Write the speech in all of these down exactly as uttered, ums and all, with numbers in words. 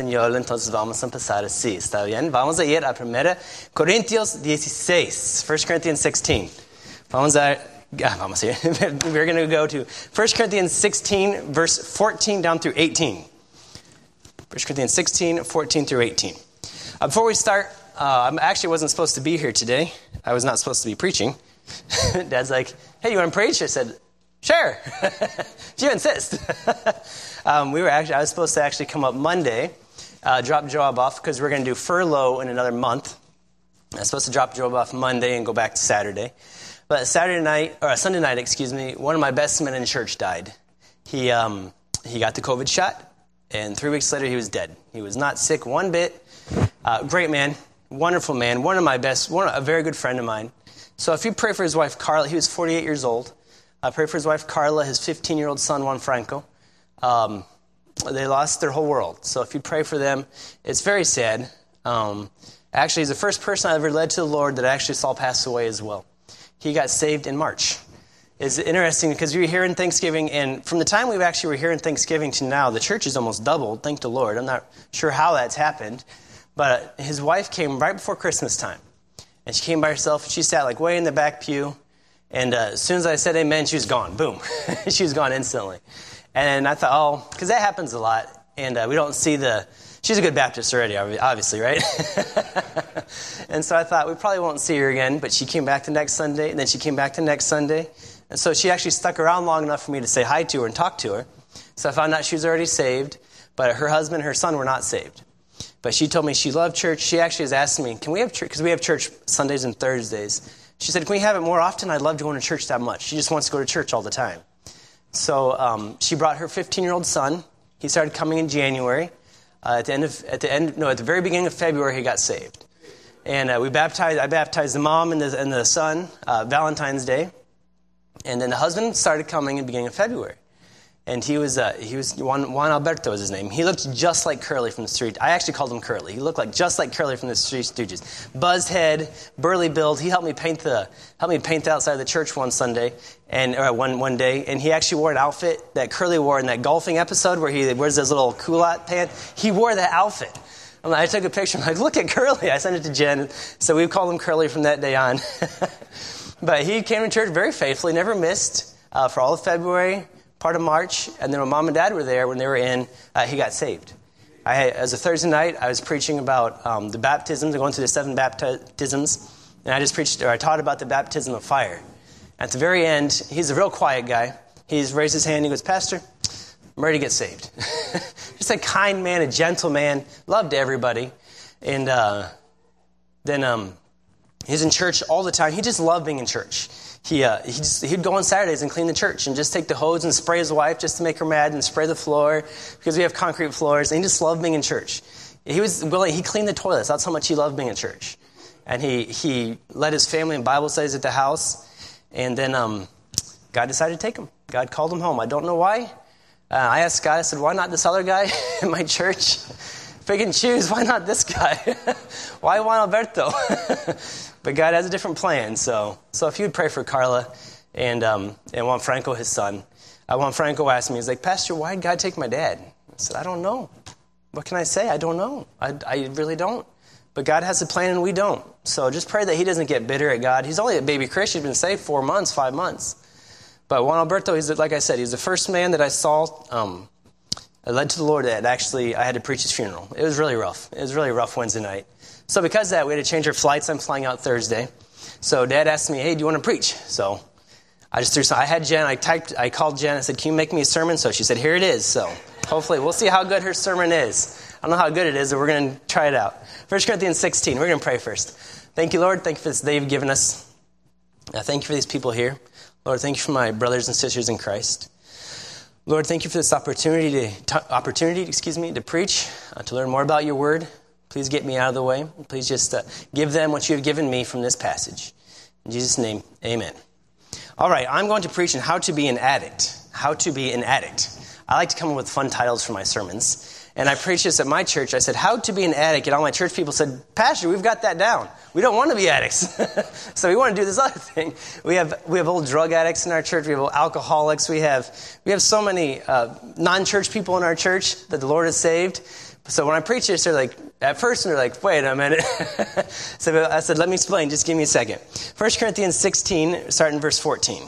español, entonces vamos a empezar así. ¿Está bien? Vamos a ir a Primera Corintios dieciséis, First Corinthians sixteen. Vamos a, ah, vamos a ir. We're going to go to First Corinthians sixteen, verse fourteen down through eighteen. First Corinthians sixteen, fourteen through eighteen. Uh, before we start, uh, I actually wasn't supposed to be here today. I was not supposed to be preaching. Dad's like, hey, you want to preach? I said, sure, if you insist. um, we were actually, I was supposed to actually come up Monday, uh, drop Joab off, because we're going to do furlough in another month. I was supposed to drop Joab off Monday and go back to Saturday. But Saturday night, or Sunday night, excuse me, one of my best men in church died. He um, he got the COVID shot, and three weeks later he was dead. He was not sick one bit. Uh, great man, wonderful man, one of my best, one a very good friend of mine. So if you pray for his wife, Carla, he was forty-eight years old. I pray for his wife, Carla, his fifteen-year-old son, Juan Franco. Um, they lost their whole world. So if you pray for them, it's very sad. Um, actually, he's the first person I ever led to the Lord that I actually saw pass away as well. He got saved in March. It's interesting because we were here in Thanksgiving, and from the time we actually were here in Thanksgiving to now, the church has almost doubled, thank the Lord. I'm not sure how that's happened, but his wife came right before Christmas time. And she came by herself, and she sat like way in the back pew. And uh, as soon as I said amen, she was gone. Boom. She was gone instantly. And I thought, oh, because that happens a lot. And uh, we don't see the, she's a good Baptist already, obviously, right? And so I thought we probably won't see her again. But she came back the next Sunday, and then she came back the next Sunday. And so she actually stuck around long enough for me to say hi to her and talk to her. So I found out she was already saved. But her husband and her son were not saved. But she told me she loved church. She actually has asked me, can we have church? Because we have church Sundays and Thursdays. She said, can we have it more often? I'd love to go to church that much. She just wants to go to church all the time. So um, she brought her fifteen-year-old son. He started coming in January. Uh, at the end of, at the end, no, at the very beginning of February, he got saved. And uh, we baptized. I baptized the mom and the, and the son uh, Valentine's Day. And then the husband started coming in the beginning of February. And he was, uh, he was Juan, Juan Alberto was his name. He looked just like Curly from the street. I actually called him Curly. He looked like just like Curly from the Three Stooges. Buzzed head, burly build. He helped me paint the helped me paint the outside of the church one Sunday and or one one day. And he actually wore an outfit that Curly wore in that golfing episode where he wears those little culotte pants. He wore that outfit. I'm like, I took a picture. I'm like, look at Curly. I sent it to Jen. So we called him Curly from that day on. But he came to church very faithfully, never missed uh, for all of February. Part of March, and then when Mom and Dad were there, when they were in, uh, he got saved. I had, as a Thursday night, I was preaching about um, the baptisms, going through the seven baptisms, and I just preached, or I taught about the baptism of fire. At the very end, he's a real quiet guy. He's raised his hand, he goes, Pastor, I'm ready to get saved. Just a kind man, a gentle man, loved everybody. And uh, then um, he's in church all the time. He just loved being in church. He uh, he just, he'd go on Saturdays and clean the church and just take the hose and spray his wife just to make her mad and spray the floor because we have concrete floors. And he just loved being in church. He was willing. He cleaned the toilets. That's how much he loved being in church. And he he led his family in Bible studies at the house. And then um, God decided to take him. God called him home. I don't know why. Uh, I asked God. I said, "Why not this other guy in my church? If I can choose, why not this guy? Why Juan Alberto?" But God has a different plan. So so if you would pray for Carla and um, and Juan Franco, his son. Uh, Juan Franco asked me, he's like, Pastor, why did God take my dad? I said, I don't know. What can I say? I don't know. I, I really don't. But God has a plan and we don't. So just pray that he doesn't get bitter at God. He's only a baby Christian. He's been saved four months, five months. But Juan Alberto, he's like I said, he's the first man that I saw um, I led to the Lord that actually I had to preach his funeral. It was really rough. It was really rough Wednesday night. So because of that, we had to change our flights. I'm flying out Thursday. So Dad asked me, hey, do you want to preach? So I just threw some, I had Jen, I typed, I called Jen, I said, can you make me a sermon? So she said, here it is. So hopefully we'll see how good her sermon is. I don't know how good it is, but we're going to try it out. First Corinthians sixteen, we're going to pray first. Thank you, Lord. Thank you for this day you've given us. Uh, thank you for these people here. Lord, thank you for my brothers and sisters in Christ. Lord, thank you for this opportunity to, t- opportunity, excuse me, to preach, uh, to learn more about your word. Please get me out of the way. Please just uh, give them what you have given me from this passage. In Jesus' name, amen. All right, I'm going to preach on how to be an addict. How to be an addict. I like to come up with fun titles for my sermons. And I preached this at my church. I said, how to be an addict. And all my church people said, Pastor, we've got that down. We don't want to be addicts. So we want to do this other thing. We have we have old drug addicts in our church. We have old alcoholics. We have we have so many uh, non-church people in our church that the Lord has saved. So when I preach this, they're like, at first they're like, wait a minute. So I said, let me explain. Just give me a second. First Corinthians sixteen, starting verse fourteen.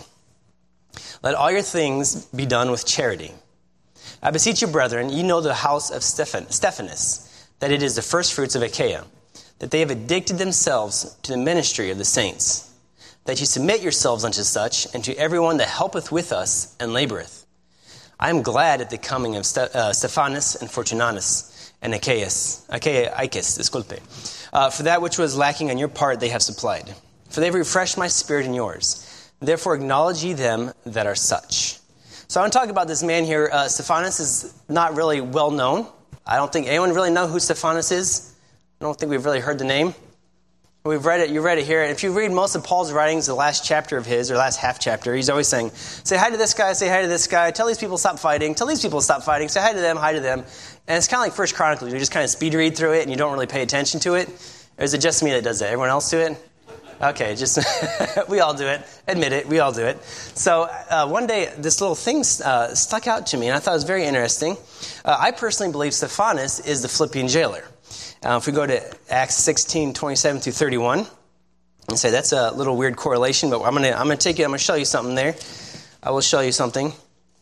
Let all your things be done with charity. I beseech you, brethren, you know the house of Stephan, Stephanus, that it is the first fruits of Achaia, that they have addicted themselves to the ministry of the saints, that you submit yourselves unto such, and to everyone that helpeth with us and laboreth. I am glad at the coming of Ste- uh, Stephanus and Fortunatus and Achaeus, Achaeus, disculpe. Uh, for that which was lacking on your part they have supplied. For they have refreshed my spirit and yours. Therefore acknowledge ye them that are such. So I want to talk about this man here. Uh, Stephanus is not really well known. I don't think anyone really know who Stephanus is. I don't think we've really heard the name. We've read it. You read it here. And if you read most of Paul's writings, the last chapter of his, or last half chapter, he's always saying, say hi to this guy, say hi to this guy, tell these people stop fighting, tell these people stop fighting, say hi to them, hi to them. And it's kind of like First Chronicles. You just kind of speed read through it and you don't really pay attention to it. Or is it just me that does that? Everyone else do it? Okay, just we all do it. Admit it, we all do it. So uh, one day, this little thing uh, stuck out to me, and I thought it was very interesting. Uh, I personally believe Stephanus is the Philippian jailer. Uh, if we go to Acts sixteen, twenty-seven through thirty-one, and say that's a little weird correlation, but I'm going to I'm going to take it. I'm going to show you something there. I will show you something.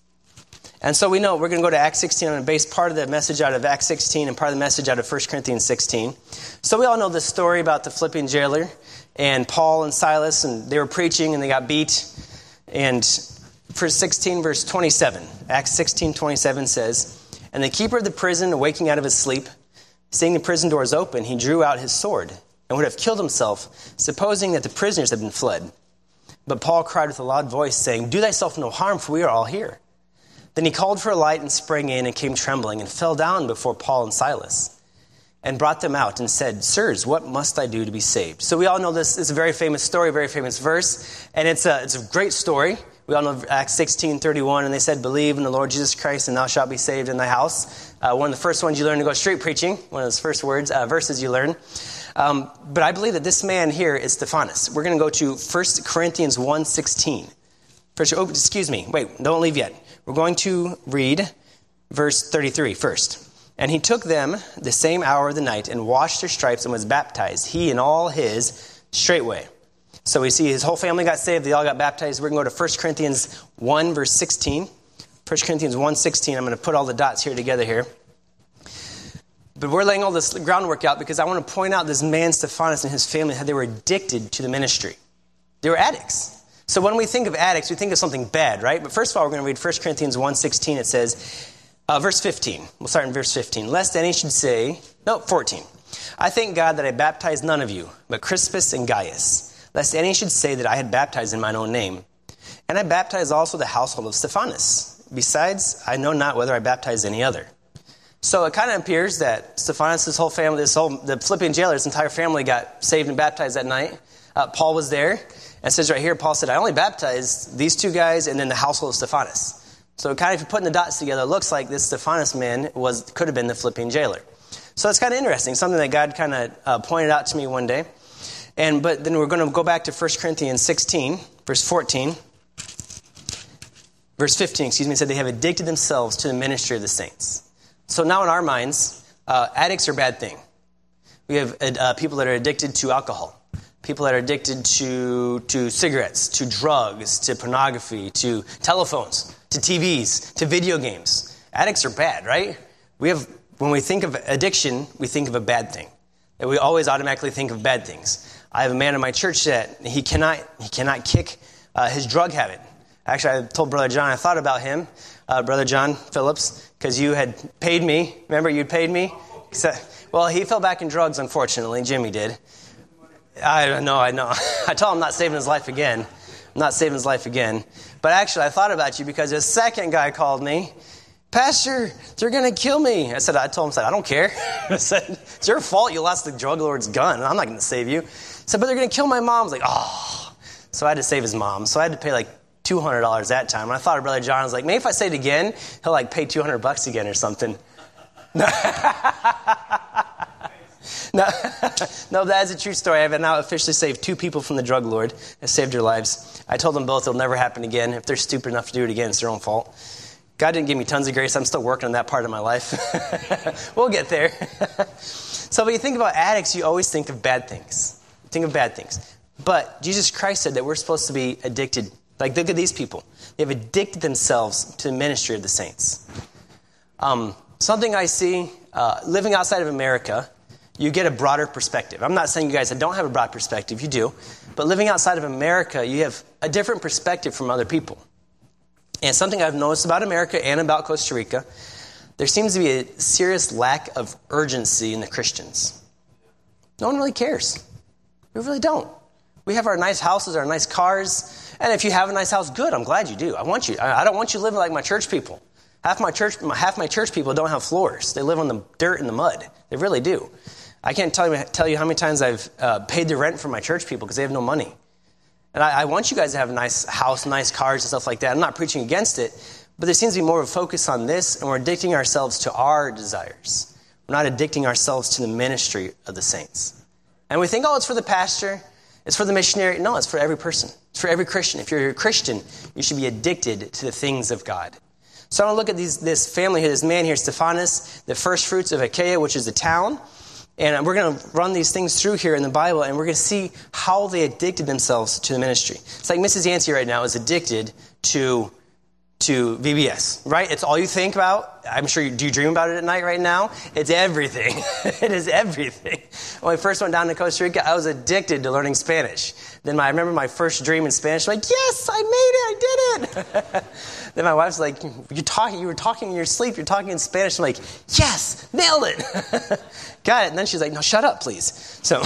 And so we know we're going to go to Acts sixteen. I'm going to base part of the message out of Acts sixteen and part of the message out of First Corinthians sixteen. So we all know the story about the Philippian jailer and Paul and Silas, and they were preaching and they got beat. And for sixteen, verse twenty-seven, Acts sixteen, twenty-seven says, and the keeper of the prison, awaking out of his sleep, seeing the prison doors open, he drew out his sword and would have killed himself, supposing that the prisoners had been fled. But Paul cried with a loud voice, saying, do thyself no harm, for we are all here. Then he called for a light and sprang in and came trembling and fell down before Paul and Silas and brought them out and said, sirs, what must I do to be saved? So we all know this is a very famous story, a very famous verse, and it's a, it's a great story. We all know Acts sixteen, thirty-one, and they said, believe in the Lord Jesus Christ and thou shalt be saved in thy house. Uh, one of the first ones you learn to go street preaching, one of those first words, uh, verses you learn. Um, but I believe that this man here is Stephanus. We're going to go to First Corinthians one sixteen. First, oh, excuse me, wait, don't leave yet. We're going to read verse thirty-three first. And he took them the same hour of the night and washed their stripes and was baptized, he and all his, straightway. So we see his whole family got saved. They all got baptized. We're going to go to First Corinthians one, verse sixteen. First Corinthians one sixteen. I'm going to put all the dots here together here. But we're laying all this groundwork out because I want to point out this man, Stephanus, and his family, how they were addicted to the ministry. They were addicts. So when we think of addicts, we think of something bad, right? But first of all, we're going to read First Corinthians one sixteen. It says, uh, verse fifteen. We'll start in verse fifteen. Lest any should say, no, fourteen. I thank God that I baptized none of you, but Crispus and Gaius. Lest any should say that I had baptized in mine own name. And I baptized also the household of Stephanus. Besides, I know not whether I baptized any other. So it kind of appears that Stephanus, his whole family, this whole, the Philippian jailer, his entire family got saved and baptized that night. Uh, Paul was there. And it says right here, Paul said, I only baptized these two guys and then the household of Stephanus. So kind of if you're putting the dots together, it looks like this Stephanus man was could have been the Philippian jailer. So it's kind of interesting, something that God kind of uh, pointed out to me one day. And but then we're going to go back to First Corinthians sixteen, verse fourteen. Verse fifteen, excuse me, said they have addicted themselves to the ministry of the saints. So now in our minds, uh, addicts are a bad thing. We have uh, people that are addicted to alcohol, people that are addicted to, to cigarettes, to drugs, to pornography, to telephones, to T Vs, to video games. Addicts are bad, right? We have, when we think of addiction, we think of a bad thing. That we always automatically think of bad things. I have a man in my church that he cannot he cannot kick uh, his drug habit. Actually, I told Brother John, I thought about him, uh, Brother John Phillips, because you had paid me. Remember, you'd paid me? So, well, he fell back in drugs, unfortunately. Jimmy did. I know, I know. I told him I'm not saving his life again. I'm not saving his life again. But actually, I thought about you because a second guy called me. Pastor, they're going to kill me. I said, I told him, I said, I don't care. I said, it's your fault you lost the drug lord's gun. I'm not going to save you. I said, but they're going to kill my mom. I was like, oh. So I had to save his mom. So I had to pay like two hundred dollars that time. And I thought of Brother John. I was like, maybe if I say it again, he'll like pay two hundred bucks again or something. No, no, no, that is a true story. I've now officially saved two people from the drug lord. I saved their lives. I told them both it'll never happen again. If they're stupid enough to do it again, it's their own fault. God didn't give me tons of grace. I'm still working on that part of my life. We'll get there. So when you think about addicts, you always think of bad things. Think of bad things. But Jesus Christ said that we're supposed to be addicted. Like, look at these people. They have addicted themselves to the ministry of the saints. Um, something I see, uh, living outside of America, you get a broader perspective. I'm not saying you guys that don't have a broad perspective. You do. But living outside of America, you have a different perspective from other people. And something I've noticed about America and about Costa Rica, there seems to be a serious lack of urgency in the Christians. No one really cares. We really don't. We have our nice houses, our nice cars. And if you have a nice house, good. I'm glad you do. I want you. I don't want you living like my church people. Half my church, half my church people don't have floors. They live on the dirt and the mud. They really do. I can't tell you, tell you how many times I've uh, paid the rent for my church people because they have no money. And I, I want you guys to have a nice house, nice cars and stuff like that. I'm not preaching against it, but there seems to be more of a focus on this, and we're addicting ourselves to our desires. We're not addicting ourselves to the ministry of the saints. And we think, oh, it's for the pastor, it's for the missionary. No, it's for every person. It's for every Christian. If you're a Christian, you should be addicted to the things of God. So I want to look at these, this family here, this man here, Stephanas, the first fruits of Achaia, which is the town. And we're going to run these things through here in the Bible, and we're going to see how they addicted themselves to the ministry. It's like Missus Yancey right now is addicted to to V B S, right? It's all you think about. I'm sure you do you dream about it at night right now? It's everything. It is everything. When I first went down to Costa Rica, I was addicted to learning Spanish. Then my, I remember my first dream in Spanish, like, yes, I made it, I did it. Then my wife's like, you're talking, you were talking in your sleep, you're talking in Spanish. I'm like, yes, nailed it. Got it. And then she's like, no, shut up, please. So,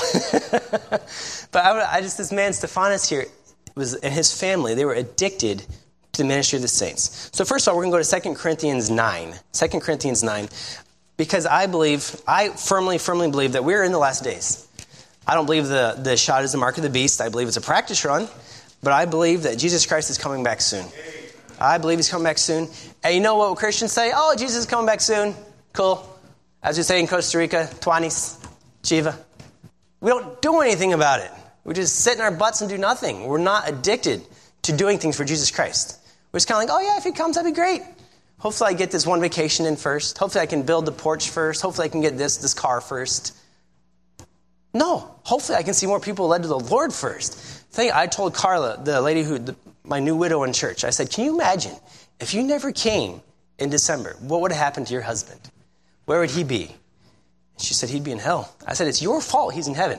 but I, I just, this man, Stephanas here, was, and his family, they were addicted to the ministry of the saints. So first of all, we're going to go to Second Corinthians nine. Second Corinthians nine. Because I believe, I firmly, firmly believe that we're in the last days. I don't believe the, the shot is the mark of the beast. I believe it's a practice run. But I believe that Jesus Christ is coming back soon. I believe he's coming back soon. And you know what Christians say? Oh, Jesus is coming back soon. Cool. As we say in Costa Rica, Tuanis, Chiva. We don't do anything about it. We just sit in our butts and do nothing. We're not addicted to doing things for Jesus Christ. We're just kind of like, oh yeah, if he comes, that'd be great. Hopefully I get this one vacation in first. Hopefully I can build the porch first. Hopefully I can get this, this car first. No. Hopefully I can see more people led to the Lord first. Think, I told Carla, the lady who, the, my new widow in church, I said, can you imagine if you never came in December, what would have happened to your husband? Where would he be? She said, he'd be in hell. I said, it's your fault he's in heaven.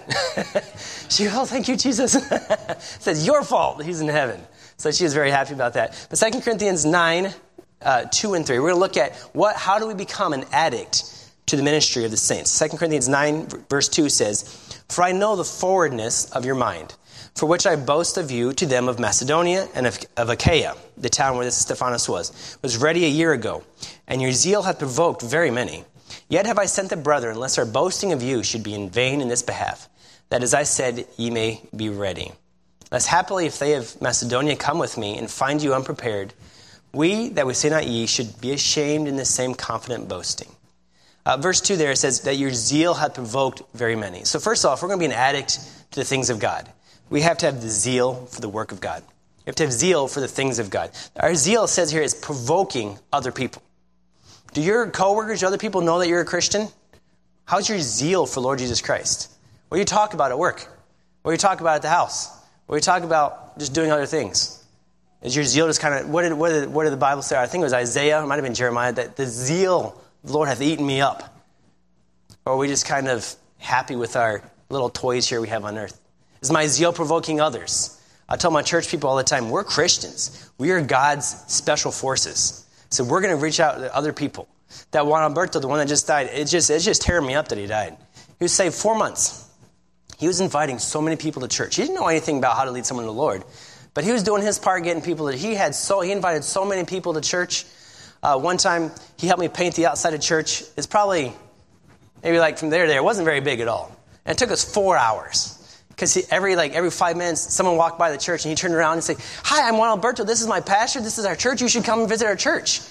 She goes, oh, thank you, Jesus. I said, it's your fault he's in heaven. So she was very happy about that. But Second Corinthians nine, uh, two and three, we're going to look at what, how do we become an addict to the ministry of the saints. Second Corinthians nine, verse two says, for I know the forwardness of your mind, for which I boast of you to them of Macedonia and of, of Achaia, the town where this Stephanas was, was ready a year ago, and your zeal hath provoked very many. Yet have I sent the brethren, lest our boasting of you should be in vain in this behalf, that as I said, ye may be ready. Lest happily if they of Macedonia come with me, and find you unprepared, we that we say not ye should be ashamed in the same confident boasting. Uh, verse two there says that your zeal hath provoked very many. So first off, we're going to be an addict to the things of God. We have to have the zeal for the work of God. We have to have zeal for the things of God. Our zeal, says here, is provoking other people. Do your coworkers, do other people know that you're a Christian? How's your zeal for Lord Jesus Christ? What do you talk about at work? What do you talk about at the house? What do you talk about just doing other things? Is your zeal just kind of, what did, what did, what did the Bible say? I think it was Isaiah, it might have been Jeremiah, that the zeal of the Lord hath eaten me up. Or are we just kind of happy with our little toys here we have on earth? Is my zeal provoking others? I tell my church people all the time, we're Christians. We are God's special forces. So we're going to reach out to other people. That Juan Alberto, the one that just died, it just, it's just tearing me up that he died. He was saved four months. He was inviting so many people to church. He didn't know anything about how to lead someone to the Lord. But he was doing his part, getting people that he had so, he invited so many people to church. Uh, one time, he helped me paint the outside of church. It's probably, maybe like from there to there. It wasn't very big at all. And it took us four hours. Because every like every five minutes, someone walked by the church and he turned around and said, hi, I'm Juan Alberto. This is my pastor. This is our church. You should come and visit our church. And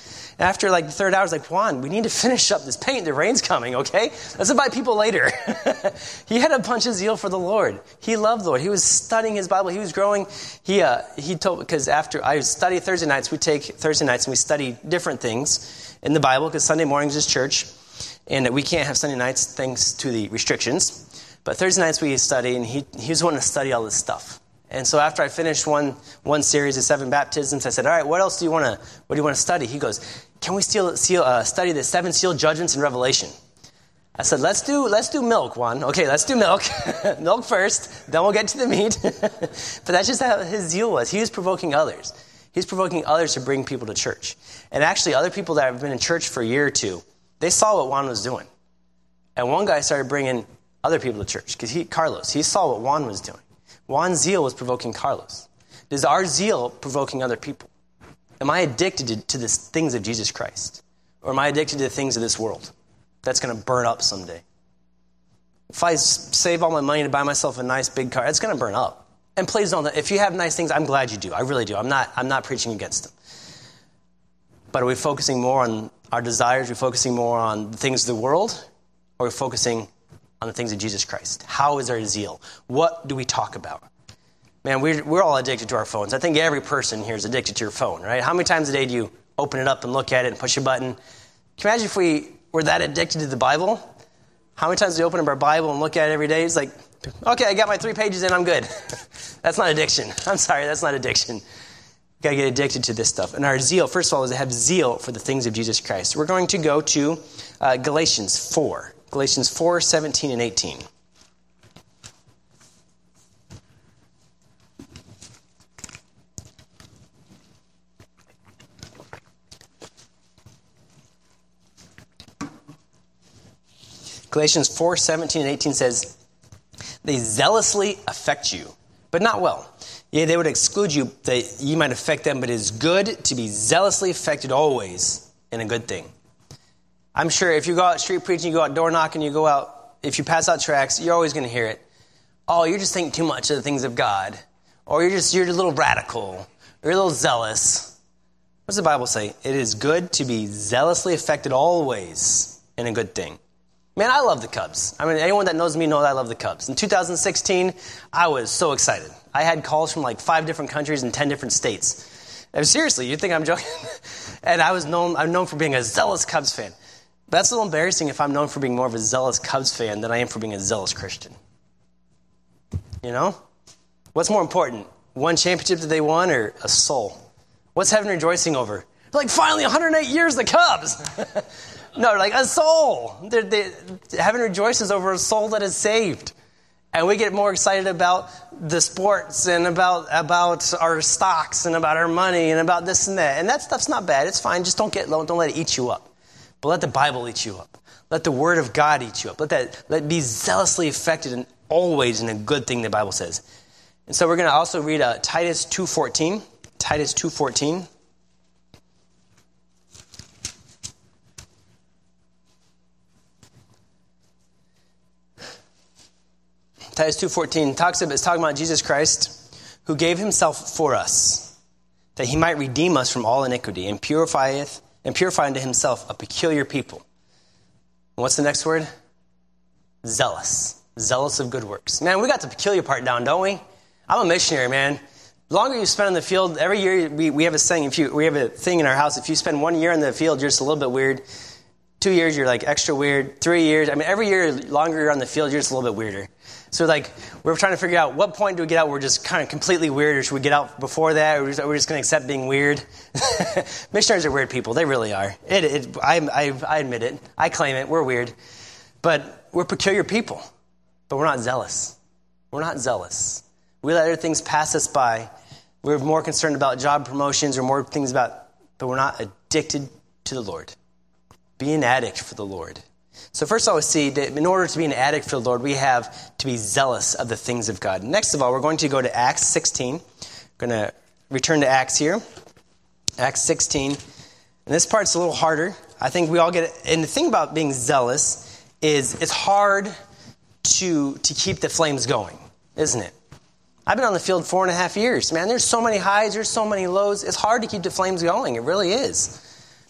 After like the third hour, I was like, Juan, we need to finish up this paint. The rain's coming, okay? Let's invite people later. He had a bunch of zeal for the Lord. He loved the Lord. He was studying his Bible. He was growing. He uh, he told, because after I study Thursday nights, we take Thursday nights and we study different things in the Bible, because Sunday mornings is church. And we can't have Sunday nights thanks to the restrictions. But Thursday nights we study, and he, he was wanting to study all this stuff. And so after I finished one one series of seven baptisms, I said, all right, what else do you want to what do you want to study? He goes, can we still seal, uh, study the seven seal judgments in Revelation? I said, let's do let's do milk, Juan. Okay, let's do milk. Milk first, then we'll get to the meat. But that's just how his zeal was. He was provoking others. He was provoking others to bring people to church. And actually, other people that have been in church for a year or two, they saw what Juan was doing. And one guy started bringing other people to church, because he, Carlos, he saw what Juan was doing. Juan's zeal was provoking Carlos. Is our zeal provoking other people? Am I addicted to, to the things of Jesus Christ? Or am I addicted to the things of this world that's going to burn up someday? If I s- save all my money to buy myself a nice big car, it's going to burn up. And please don't, if you have nice things, I'm glad you do. I really do. I'm not, I'm not preaching against them. But are we focusing more on our desires? Are we focusing more on the things of the world? Or are we focusing on the things of Jesus Christ? How is our zeal? What do we talk about? Man, we're, we're all addicted to our phones. I think every person here is addicted to your phone, right? How many times a day do you open it up and look at it and push a button? Can you imagine if we were that addicted to the Bible? How many times do we open up our Bible and look at it every day? It's like, okay, I got my three pages in, I'm good. That's not addiction. I'm sorry, that's not addiction. You got to get addicted to this stuff. And our zeal, first of all, is to have zeal for the things of Jesus Christ. We're going to go to uh, Galatians four. Galatians four, seventeen and eighteen. Galatians four, seventeen and eighteen says, they zealously affect you, but not well. Yea, they would exclude you, that ye might affect them, but it is good to be zealously affected always in a good thing. I'm sure if you go out street preaching, you go out door knocking, you go out, if you pass out tracts, you're always going to hear it. Oh, you're just thinking too much of the things of God. Or you're just, you're a little radical. Or you're a little zealous. What does the Bible say? It is good to be zealously affected always in a good thing. Man, I love the Cubs. I mean, anyone that knows me knows I love the Cubs. In two thousand sixteen, I was so excited. I had calls from like five different countries and ten different states. And seriously, you think I'm joking? And I was known, I'm known for being a zealous Cubs fan. But that's a little embarrassing if I'm known for being more of a zealous Cubs fan than I am for being a zealous Christian. You know? What's more important? One championship that they won or a soul? What's heaven rejoicing over? Like, finally, one hundred eight years, the Cubs! No, like a soul. They're, they, heaven rejoices over a soul that is saved. And we get more excited about the sports and about about our stocks and about our money and about this and that. And that stuff's not bad. It's fine. Just don't get don't let it eat you up. But let the Bible eat you up. Let the Word of God eat you up. Let that let be zealously affected and always in a good thing, the Bible says. And so we're going to also read uh, Titus two fourteen. Titus two fourteen. Titus two fourteen talks about, it's talking about Jesus Christ, who gave himself for us, that he might redeem us from all iniquity, and purifieth and purify unto himself a peculiar people. And what's the next word? Zealous. Zealous of good works. Man, we got the peculiar part down, don't we? I'm a missionary, man. The longer you spend in the field, every year we, we have a saying, if you we have a thing in our house, if you spend one year in the field, you're just a little bit weird. Two years, you're like extra weird. Three years, I mean, every year longer you're on the field, you're just a little bit weirder. So like, we're trying to figure out what point do we get out where we're just kind of completely weird, or should we get out before that, or we're just, just going to accept being weird? Missionaries are weird people. They really are. It, it, I, I, I admit it. I claim it. We're weird. But we're peculiar people. But we're not zealous. We're not zealous. We let other things pass us by. We're more concerned about job promotions or more things about, but we're not addicted to the Lord. Be an addict for the Lord. So first of all, we see that in order to be an addict for the Lord, we have to be zealous of the things of God. Next of all, we're going to go to Acts sixteen. We're going to return to Acts here. Acts sixteen. And this part's a little harder. I think we all get it. And the thing about being zealous is it's hard to, to keep the flames going, isn't it? I've been on the field four and a half years. Man, there's so many highs, there's so many lows. It's hard to keep the flames going. It really is.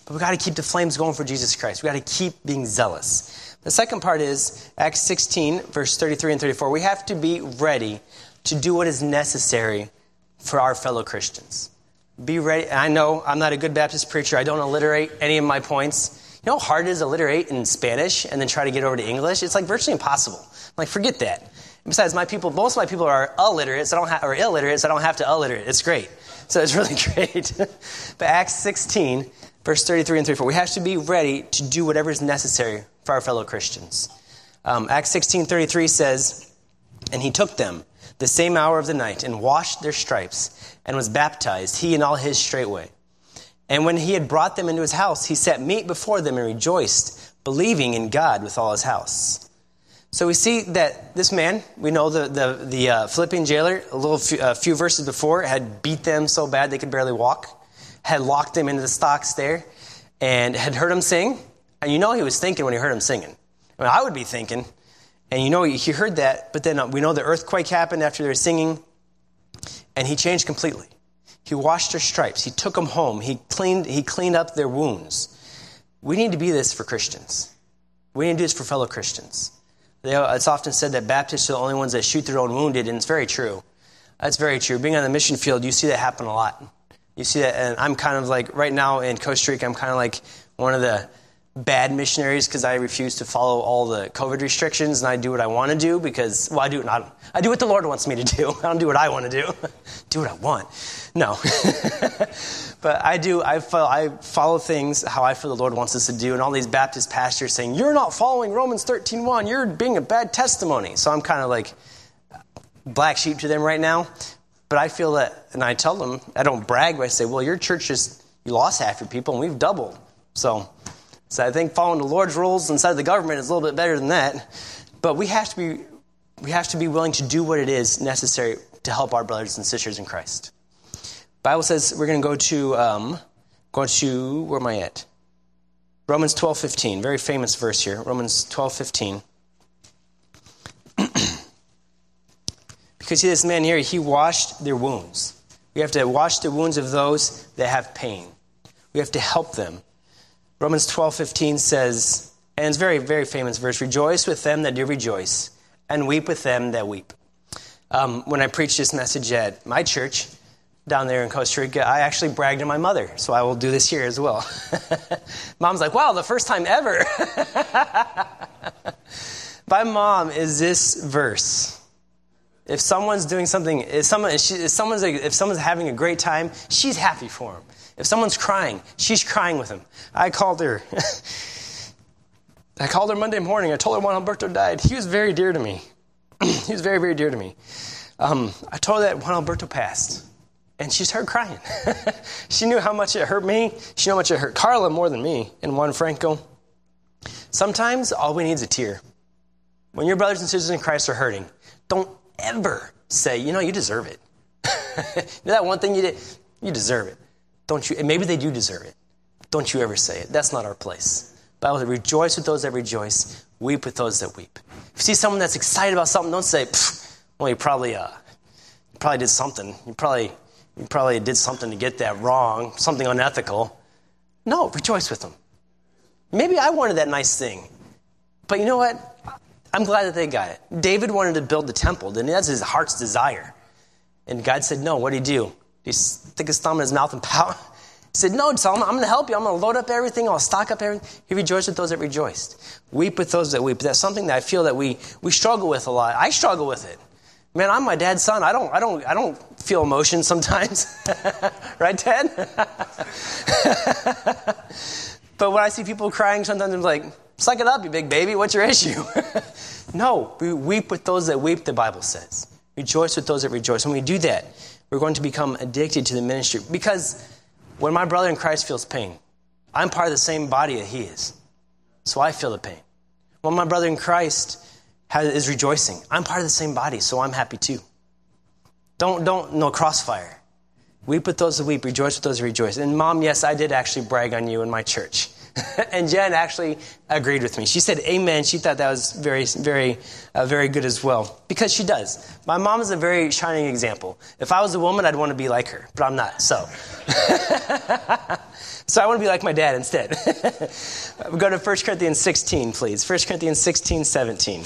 But we got to keep the flames going for Jesus Christ. We got to keep being zealous. The second part is Acts sixteen, verse thirty-three and thirty-four. We have to be ready to do what is necessary for our fellow Christians. Be ready. I know I'm not a good Baptist preacher. I don't alliterate any of my points. You know how hard it is to alliterate in Spanish and then try to get over to English? It's like virtually impossible. I'm like, forget that. Besides, my people, most of my people are illiterate, so I don't have, or illiterate, so I don't have to alliterate. It's great. So it's really great. But Acts sixteen, verse thirty-three and thirty-four, we have to be ready to do whatever is necessary for our fellow Christians. Um, Acts sixteen thirty-three says, and he took them the same hour of the night and washed their stripes and was baptized, he and all his straightway. And when he had brought them into his house, he set meat before them and rejoiced, believing in God with all his house. So we see that this man, we know the the, the uh, Philippian jailer, a little few, uh, few verses before, had beat them so bad they could barely walk, had locked them into the stocks there, and had heard him sing. And you know he was thinking when he heard him singing. I mean, I would be thinking, and you know he heard that, but then uh, we know the earthquake happened after they were singing, and he changed completely. He washed their stripes. He took them home. He cleaned, he cleaned up their wounds. We need to be this for Christians. We need to do this for fellow Christians. They, it's often said that Baptists are the only ones that shoot their own wounded, and it's very true. That's very true. Being on the mission field, you see that happen a lot. You see that, and I'm kind of like, right now in Costa Rica, I'm kind of like one of the bad missionaries because I refuse to follow all the COVID restrictions, and I do what I want to do because, well, I do not, I do what the Lord wants me to do. I don't do what I want to do. Do what I want. No. But I do, I follow, I follow things how I feel the Lord wants us to do, and all these Baptist pastors saying, you're not following Romans thirteen one, you're being a bad testimony. So I'm kind of like black sheep to them right now. But I feel that, and I tell them, I don't brag, but I say, well, your church just, you lost half your people, and we've doubled. So, so I think following the Lord's rules inside the government is a little bit better than that. But we have to be, we have to be willing to do what it is necessary to help our brothers and sisters in Christ. Bible says we're going to go to, um, go to, where am I at? Romans twelve fifteen, very famous verse here. Romans twelve fifteen. Because see, this man here, he washed their wounds. We have to wash the wounds of those that have pain. We have to help them. Romans twelve fifteen says, and it's a very, very famous verse, rejoice with them that do rejoice, and weep with them that weep. Um, when I preached this message at my church down there in Costa Rica, I actually bragged to my mother, so I will do this here as well. Mom's like, wow, the first time ever. My mom is this verse. If someone's doing something, if someone, if, she, if someone's if someone's having a great time, she's happy for him. If someone's crying, she's crying with him. I called her. I called her Monday morning. I told her Juan Alberto died. He was very dear to me. He was very, very dear to me. Um, I told her that Juan Alberto passed, and she started crying. She knew how much it hurt me. She knew how much it hurt Carla more than me, and Juan Franco. Sometimes all we need is a tear. When your brothers and sisters in Christ are hurting, don't ever say, you know, you deserve it. You know that one thing you did? You deserve it. Don't you? And maybe they do deserve it. Don't you ever say it. That's not our place. The Bible says, rejoice with those that rejoice, weep with those that weep. If you see someone that's excited about something, don't say, well, you probably, uh, you probably did something. You probably, you probably did something to get that wrong, something unethical. No, rejoice with them. Maybe I wanted that nice thing. But you know what? I'm glad that they got it. David wanted to build the temple, didn't he? That's his heart's desire. And God said, no, what did he do? Did he stick his thumb in his mouth and pout? He said, no, Solomon, I'm going to help you. I'm going to load up everything. I'll stock up everything. He rejoiced with those that rejoiced. Weep with those that weep. That's something that I feel that we we struggle with a lot. I struggle with it. Man, I'm my dad's son. I don't I don't I don't feel emotion sometimes. Right, Dad? But when I see people crying, sometimes I'm like, suck it up, you big baby. What's your issue? No, we weep with those that weep, the Bible says. Rejoice with those that rejoice. When we do that, we're going to become addicted to the ministry. Because when my brother in Christ feels pain, I'm part of the same body that he is. So I feel the pain. When my brother in Christ has, is rejoicing, I'm part of the same body, so I'm happy too. Don't, don't, no crossfire. Weep with those that weep, rejoice with those that rejoice. And Mom, yes, I did actually brag on you in my church. And Jen actually agreed with me. She said amen. She thought that was very, very, uh, very good as well. Because she does. My mom is a very shining example. If I was a woman, I'd want to be like her. But I'm not, so. So I want to be like my dad instead. We go to First Corinthians sixteen, please. First Corinthians sixteen, seventeen.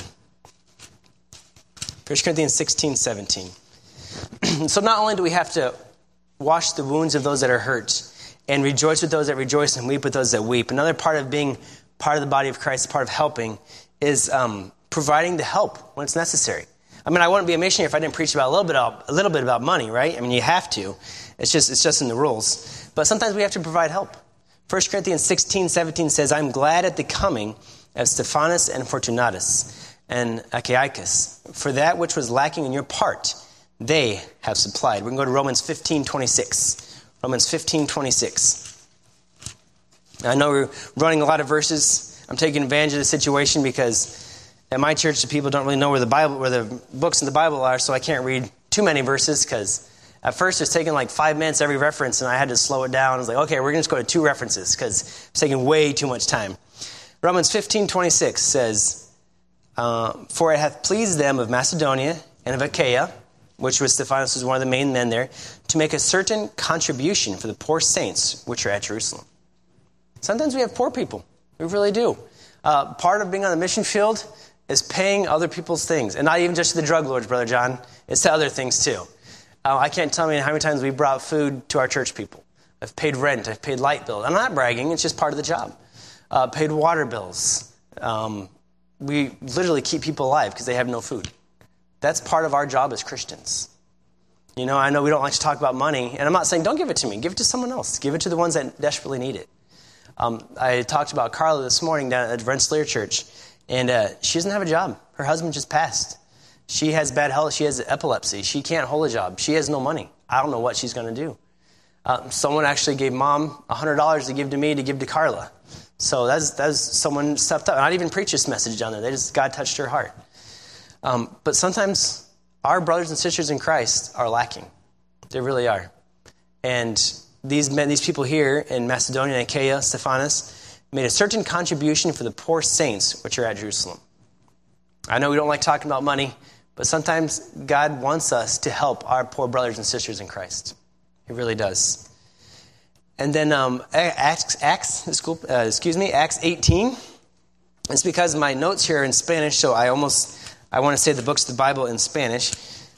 First Corinthians sixteen, seventeen. So not only do we have to wash the wounds of those that are hurt and rejoice with those that rejoice and weep with those that weep. Another part of being part of the body of Christ, part of helping, is um, providing the help when it's necessary. I mean, I wouldn't be a missionary if I didn't preach about a little bit about, a little bit about money, right? I mean, you have to. It's just it's just in the rules. But sometimes we have to provide help. First Corinthians sixteen, seventeen says, I'm glad at the coming of Stephanas and Fortunatus and Achaicus, for that which was lacking in your part, they have supplied. We can go to Romans fifteen, twenty-six. Romans fifteen, twenty-six. I know we're running a lot of verses. I'm taking advantage of the situation because at my church, the people don't really know where the Bible, where the books in the Bible are, so I can't read too many verses because at first, it's taking like five minutes every reference, and I had to slow it down. I was like, okay, we're going to just go to two references because it's taking way too much time. Romans fifteen, twenty-six says, uh, For it hath pleased them of Macedonia and of Achaia, which was Stephanas was one of the main men there, to make a certain contribution for the poor saints which are at Jerusalem. Sometimes we have poor people. We really do. Uh, part of being on the mission field is paying other people's things. And not even just to the drug lords, Brother John. It's to other things too. Uh, I can't tell you how many times we brought food to our church people. I've paid rent. I've paid light bill. I'm not bragging. It's just part of the job. Uh, paid water bills. Um, we literally keep people alive because they have no food. That's part of our job as Christians. You know, I know we don't like to talk about money. And I'm not saying don't give it to me. Give it to someone else. Give it to the ones that desperately need it. Um, I talked about Carla this morning down at Rensselaer Church. And uh, she doesn't have a job. Her husband just passed. She has bad health. She has epilepsy. She can't hold a job. She has no money. I don't know what she's going to do. Uh, someone actually gave Mom one hundred dollars to give to me to give to Carla. So that's, that's someone stepped up. And I didn't even preach this message down there. They just, God touched her heart. Um, but sometimes our brothers and sisters in Christ are lacking. They really are. And these men, these people here in Macedonia and Achaia, Stephanas, made a certain contribution for the poor saints which are at Jerusalem. I know we don't like talking about money, but sometimes God wants us to help our poor brothers and sisters in Christ. He really does. And then um, Acts, Acts uh, excuse me, Acts eighteen. It's because my notes here are in Spanish, so I almost, I want to say the books of the Bible in Spanish.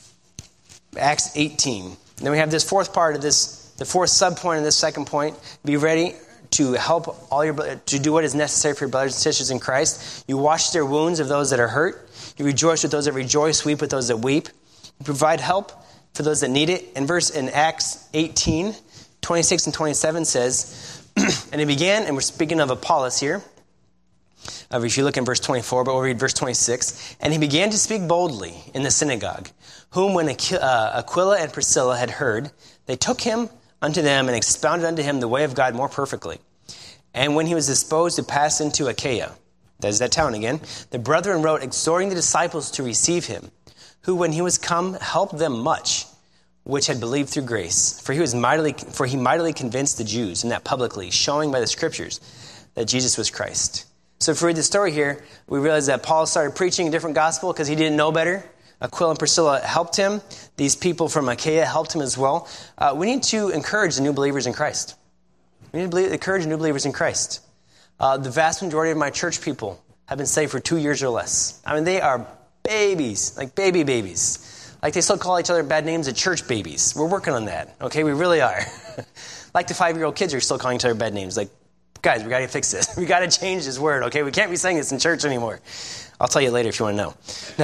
Acts eighteen. And then we have this fourth part of this, the fourth subpoint of this second point. Be ready to help all your, to do what is necessary for your brothers and sisters in Christ. You wash their wounds of those that are hurt. You rejoice with those that rejoice, weep with those that weep. You provide help for those that need it. And verse in Acts eighteen, twenty-six and twenty-seven says, and it began, and we're speaking of Apollos here. Uh, if you look in verse twenty-four, but we'll read verse twenty-six. And he began to speak boldly in the synagogue, whom when Aquila and Priscilla had heard, they took him unto them and expounded unto him the way of God more perfectly. And when he was disposed to pass into Achaia, that is that town again, the brethren wrote, exhorting the disciples to receive him, who when he was come helped them much, which had believed through grace. For he was mightily, for he mightily convinced the Jews, and that publicly, showing by the scriptures that Jesus was Christ. So if we read the story here, we realize that Paul started preaching a different gospel because he didn't know better. Aquila and Priscilla helped him. These people from Achaia helped him as well. Uh, we need to encourage the new believers in Christ. We need to believe, encourage new believers in Christ. Uh, the vast majority of my church people have been saved for two years or less. I mean, they are babies, like baby babies. Like they still call each other bad names at church babies. We're working on that, okay? We really are. Like the five-year-old kids are still calling each other bad names. Like, guys, we got to fix this. We got to change this word, okay? We can't be saying this in church anymore. I'll tell you later if you want to know.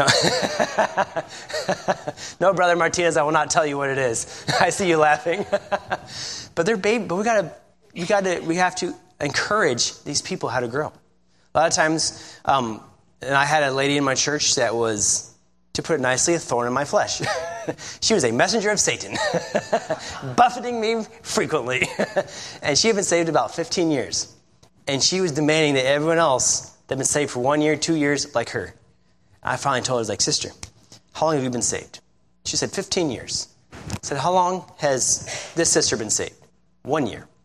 No. No, Brother Martinez, I will not tell you what it is. I see you laughing. But they're baby. But we got to, we got to, we have to encourage these people how to grow. A lot of times, um, and I had a lady in my church that was, to put it nicely, a thorn in my flesh. She was a messenger of Satan, buffeting me frequently. And she had been saved about fifteen years. And she was demanding that everyone else that had been saved for one year, two years, like her. I finally told her, I was like, sister, how long have you been saved? She said, fifteen years. I said, how long has this sister been saved? One year.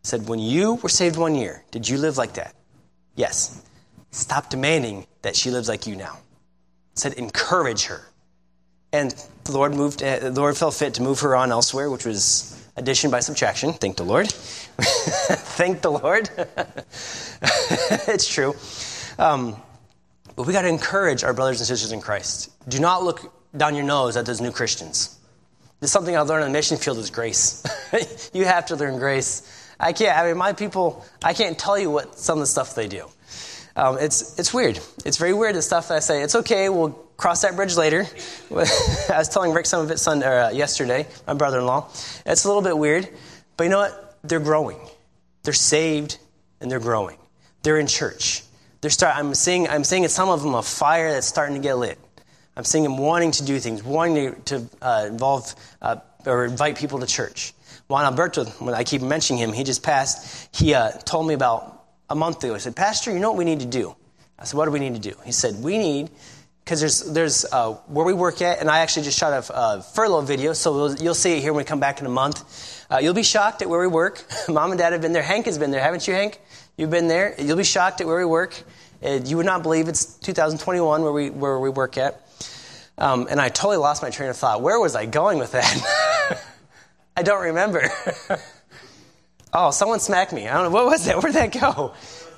said, when you were saved one year, did you live like that? Yes. Stop demanding that she lives like you now. Said, encourage her. And the Lord moved. Uh, the Lord felt fit to move her on elsewhere, which was addition by subtraction. Thank the Lord. Thank the Lord. It's true. Um, but we got to encourage our brothers and sisters in Christ. Do not look down your nose at those new Christians. This is something I learned on the mission field is grace. You have to learn grace. I can't. I mean, my people. I can't tell you what some of the stuff they do. Um, it's it's weird. It's very weird, the stuff that I say. It's okay, we'll cross that bridge later. I was telling Rick some of it Sunday, or, uh, yesterday, my brother-in-law. It's a little bit weird, but you know what? They're growing. They're saved, and they're growing. They're in church. They're start. I'm seeing I'm seeing in some of them a fire that's starting to get lit. I'm seeing them wanting to do things, wanting to, to uh, involve uh, or invite people to church. Juan Alberto, when I keep mentioning him, he just passed. He uh, told me about a month ago. He said, Pastor, you know what we need to do? I said, what do we need to do? He said, we need, because there's there's uh, where we work at, and I actually just shot a uh, furlough video, so we'll, you'll see it here when we come back in a month. Uh, you'll be shocked at where we work. Mom and Dad have been there. Hank has been there, haven't you, Hank? You've been there. You'll be shocked at where we work. Uh, you would not believe it's two thousand twenty-one where we where we work at. Um, and I totally lost my train of thought. Where was I going with that? I don't remember. Oh, someone smacked me. I don't know. What was that? Where'd that go?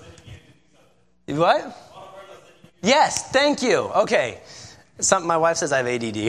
What? Yes, thank you. Okay. Some, my wife says I have A D D.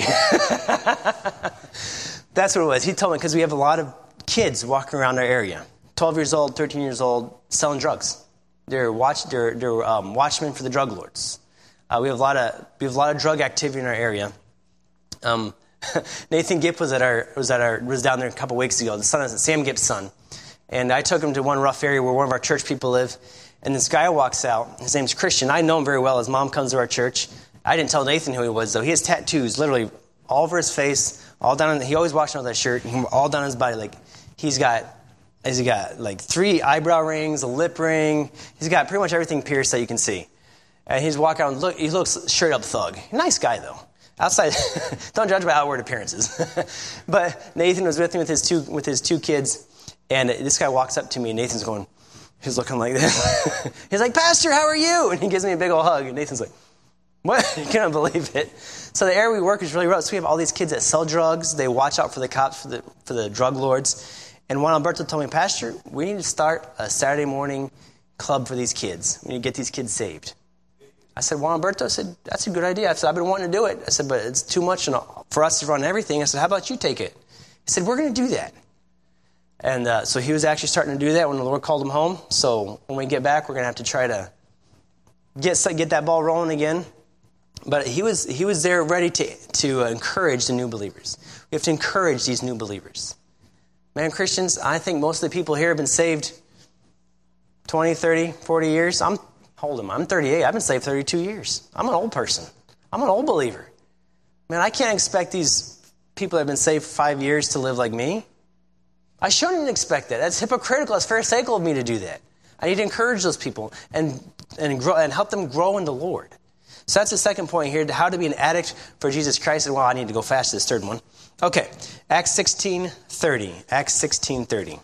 That's what it was. He told me because we have a lot of kids walking around our area. twelve years old, thirteen years old, selling drugs. They're watch. They're, they're um, watchmen for the drug lords. Uh, we have a lot of we have a lot of drug activity in our area. Um, Nathan Gipp was at our was at our was down there a couple weeks ago. The son is Sam Gipp's son. And I took him to one rough area where one of our church people live. And this guy walks out. His name's Christian. I know him very well. His mom comes to our church. I didn't tell Nathan who he was, though. He has tattoos literally all over his face, all down. In, he always walks around with that shirt, all down his body. Like he's got, he's got like three eyebrow rings, a lip ring. He's got pretty much everything pierced that you can see. And he's walking around. Look, he looks straight up thug. Nice guy, though. Outside, don't judge by outward appearances. But Nathan was with him with his two with his two kids. And this guy walks up to me, and Nathan's going, he's looking like this. He's like, Pastor, how are you? And he gives me a big old hug. And Nathan's like, what? You can't believe it. So the area we work is really rough. So we have all these kids that sell drugs. They watch out for the cops, for the for the drug lords. And Juan Alberto told me, Pastor, we need to start a Saturday morning club for these kids. We need to get these kids saved. I said, Juan Alberto, I said, that's a good idea. I said, I've been wanting to do it. I said, but it's too much for us to run everything. I said, how about you take it? He said, we're going to do that. And uh, so he was actually starting to do that when the Lord called him home. So when we get back, we're going to have to try to get get that ball rolling again. But he was he was there ready to, to encourage the new believers. We have to encourage these new believers. Man, Christians, I think most of the people here have been saved twenty, thirty, forty years. I'm, hold them, I'm thirty-eight. I've been saved thirty-two years. I'm an old person. I'm an old believer. Man, I can't expect these people that have been saved for five years to live like me. I shouldn't expect that. That's hypocritical. It's pharisaical of me to do that. I need to encourage those people and and grow and help them grow in the Lord. So that's the second point here, how to be an addict for Jesus Christ. And well, I need to go fast to this third one. Okay, Acts sixteen thirty. Acts sixteen thirty.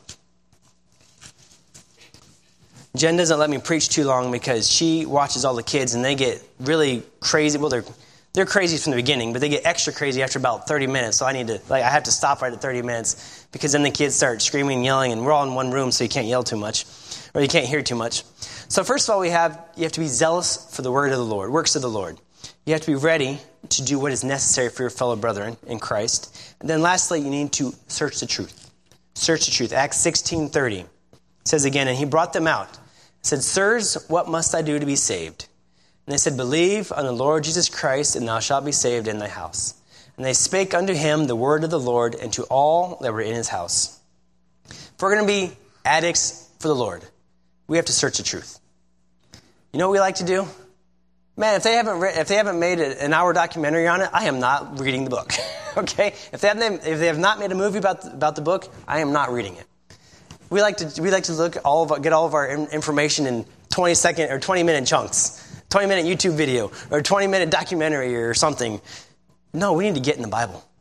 Jen doesn't let me preach too long because she watches all the kids and they get really crazy. Well, they're they're crazy from the beginning, but they get extra crazy after about thirty minutes. So I need to, like, I have to stop right at thirty minutes because then the kids start screaming and yelling, and we're all in one room, so you can't yell too much, or you can't hear too much. So first of all, we have, you have to be zealous for the word of the Lord, works of the Lord. You have to be ready to do what is necessary for your fellow brethren in Christ. And then lastly, you need to search the truth. Search the truth. Acts sixteen thirty. It says again, and he brought them out. It said, sirs, what must I do to be saved? And they said, believe on the Lord Jesus Christ, and thou shalt be saved in thy house. And they spake unto him the word of the Lord, and to all that were in his house. If we're going to be addicts for the Lord, we have to search the truth. You know what we like to do? Man, if they haven't re- if they haven't made an hour documentary on it, I am not reading the book. Okay? If they haven't if they have not made a movie about the, about the book, I am not reading it. We like to we like to look all of our, get all of our information in twenty second or twenty minute chunks. twenty minute YouTube video or twenty minute documentary or something. No, we need to get in the Bible.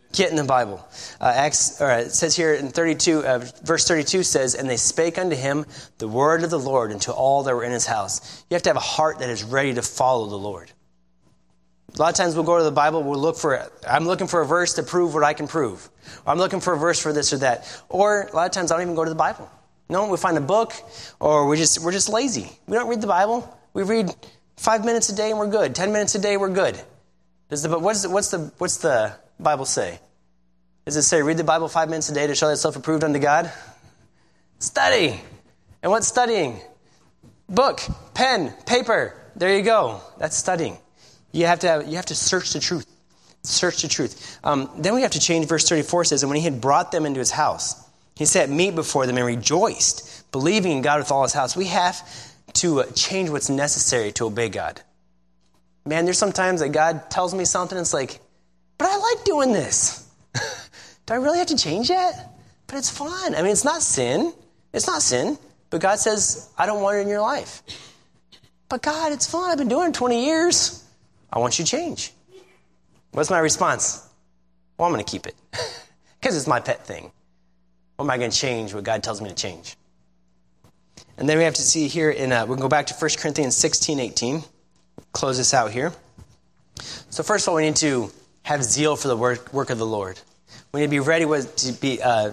Get in the Bible. Uh, Acts, or it says here in thirty-two, uh, verse thirty-two says, and they spake unto him the word of the Lord and to all that were in his house. You have to have a heart that is ready to follow the Lord. A lot of times we'll go to the Bible, we'll look for, I'm looking for a verse to prove what I can prove. Or I'm looking for a verse for this or that. Or a lot of times I don't even go to the Bible. No, we find a book, or we just, we're just lazy. We don't read the Bible. We read five minutes a day and we're good. Ten minutes a day, we're good. Does the, what's the, what's the, what's the Bible say? Does it say, read the Bible five minutes a day to show thyself approved unto God? Study. And what's studying? Book, pen, paper. There you go. That's studying. You have to have, you have to search the truth. Search the truth. Um, then we have to change verse thirty-four says, and when he had brought them into his house, he set meat before them and rejoiced, believing in God with all his house. We have to change what's necessary to obey God. Man, there's sometimes that God tells me something, and it's like, but I like doing this. Do I really have to change that? But it's fun. I mean, it's not sin. It's not sin. But God says, I don't want it in your life. But God, it's fun. I've been doing it twenty years. I want you to change. What's my response? Well, I'm going to keep it. Because it's my pet thing. What am I going to change what God tells me to change? And then we have to see here in, uh, we'll go back to First Corinthians sixteen, eighteen. Close this out here. So first of all, we need to have zeal for the work, work of the Lord. We need to be ready to be, uh,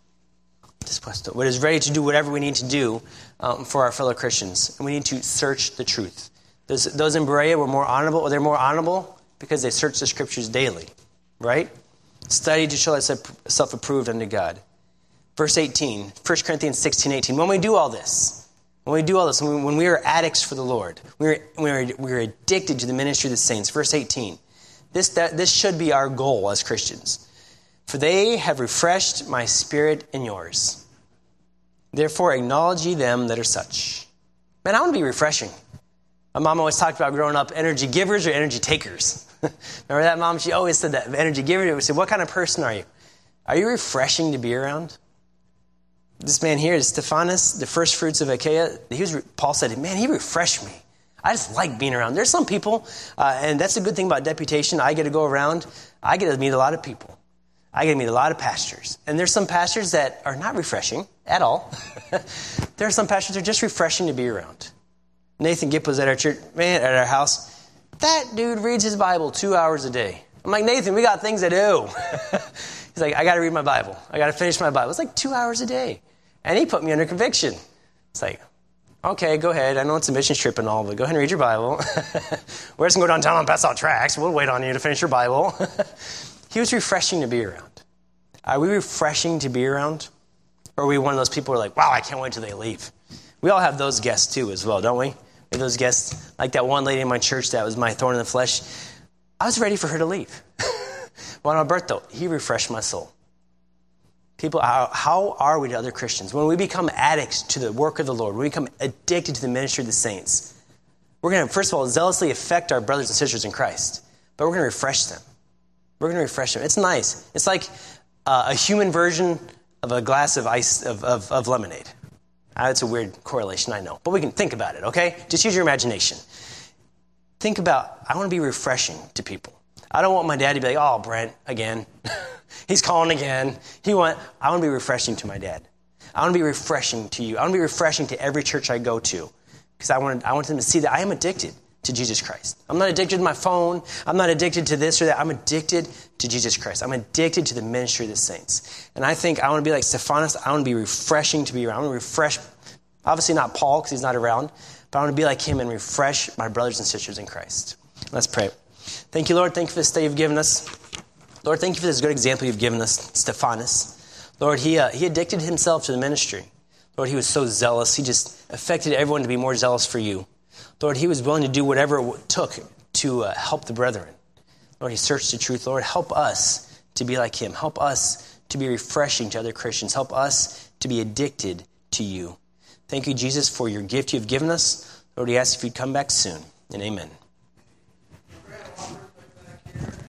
what is ready to do whatever we need to do um, for our fellow Christians. And we need to search the truth. Those, those in Berea were more honorable, or they're more honorable because they search the scriptures daily, right? Study to show thyself approved unto God. Verse eighteen, First Corinthians sixteen, eighteen. When we do all this, when we do all this, when we, when we are addicts for the Lord, we are, we are, we are addicted to the ministry of the saints. Verse eighteen, this, that, this should be our goal as Christians. For they have refreshed my spirit and yours. Therefore acknowledge ye them that are such. Man, I want to be refreshing. My mom always talked about growing up, energy givers or energy takers. Remember that, Mom? She always said that, energy giver. We said, what kind of person are you? Are you refreshing to be around? This man here is Stephanas, the first fruits of Achaia. He was, Paul said, man, he refreshed me. I just like being around. There's some people, uh, and that's a good thing about deputation. I get to go around. I get to meet a lot of people. I get to meet a lot of pastors. And there's some pastors that are not refreshing at all. There are some pastors that are just refreshing to be around. Nathan Gipp was at our church, man, at our house. That dude reads his Bible two hours a day. I'm like, Nathan, we got things to do. He's like, I got to read my Bible. I got to finish my Bible. It's like two hours a day. And he put me under conviction. It's like, okay, go ahead. I know it's a mission trip and all, but go ahead and read your Bible. We're just going to go downtown and pass out tracts. We'll wait on you to finish your Bible. He was refreshing to be around. Are we refreshing to be around? Or are we one of those people who are like, wow, I can't wait till they leave? We all have those guests too as well, don't we? We have those guests, like that one lady in my church that was my thorn in the flesh. I was ready for her to leave. Juan Alberto, he refreshed my soul. People, how, how are we to other Christians? When we become addicts to the work of the Lord, when we become addicted to the ministry of the saints, we're going to, first of all, zealously affect our brothers and sisters in Christ, but we're going to refresh them. We're going to refresh them. It's nice. It's like uh, a human version of a glass of ice of, of, of lemonade. Uh, it's a weird correlation, I know, but we can think about it, okay? Just use your imagination. Think about, I want to be refreshing to people. I don't want my dad to be like, oh, Brent, again. He's calling again. He want, I want to be refreshing to my dad. I want to be refreshing to you. I want to be refreshing to every church I go to because I want, I want them to see that I am addicted to Jesus Christ. I'm not addicted to my phone. I'm not addicted to this or that. I'm addicted to Jesus Christ. I'm addicted to the ministry of the saints. And I think I want to be like Stephanas. I want to be refreshing to be around. I want to refresh, obviously not Paul because he's not around, but I want to be like him and refresh my brothers and sisters in Christ. Let's pray. Thank you, Lord. Thank you for this day you've given us. Lord, thank you for this good example you've given us, Stephanas. Lord, he uh, he addicted himself to the ministry. Lord, he was so zealous. He just affected everyone to be more zealous for you. Lord, he was willing to do whatever it took to uh, help the brethren. Lord, he searched the truth. Lord, help us to be like him. Help us to be refreshing to other Christians. Help us to be addicted to you. Thank you, Jesus, for your gift you've given us. Lord, we ask if you'd come back soon. And amen.